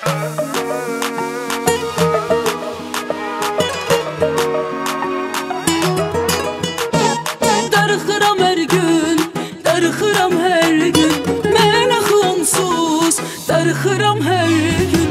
Darıxıram hər gün, darıxıram hər gün. Mən axı onsuz darıxıram hər gün.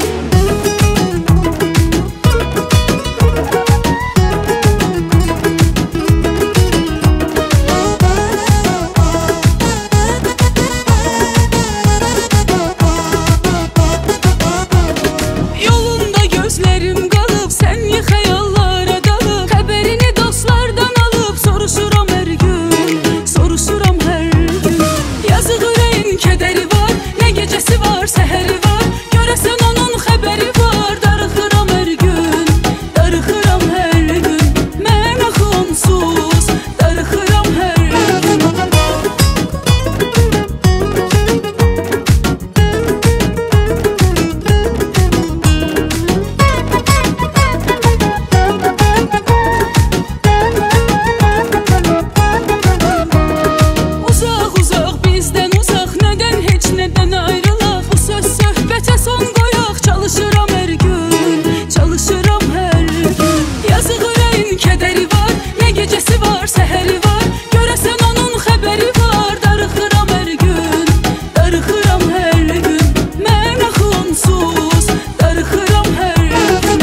Yolunda gözlərim qalıb, sən niyə xəyallara dalıb? Xəbərini dostlardan alıb, soruşuram hər gün, soruşuram hər gün. Yazıq ürəyin kədəri var, nə gecəsi var, səhəri var. Görəsən onun xəbəri var. Darıxıram hər gün, darıxıram hər gün. Mən axı onsuz darıxıram hər gün. Uzaq uzaq bizdən uzaq, nədən heç nədən ayrılaq. Bu söz söhbətə son qoyaq. Çalışıram hər gün, çalışıram hər gün. Yazıq ürəyin kədəri var, nə gecəsi var, səhəri var. Görəsən onun xəbəri var. Darıxıram hər gün, darıxıram hər gün. Mən axı onsuz darıxıram hər gün.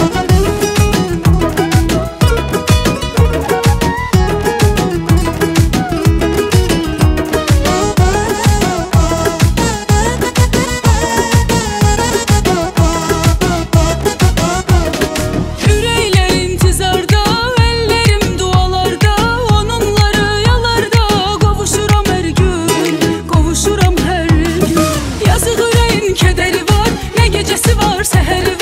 Ürəklər intizarda, əllərim dualarda. Onunla rüyalarda qovuşuram hər gün, qovuşuram hər gün. Yazıq ürəyin kədəri var, nə gecəsi var, səhəri var.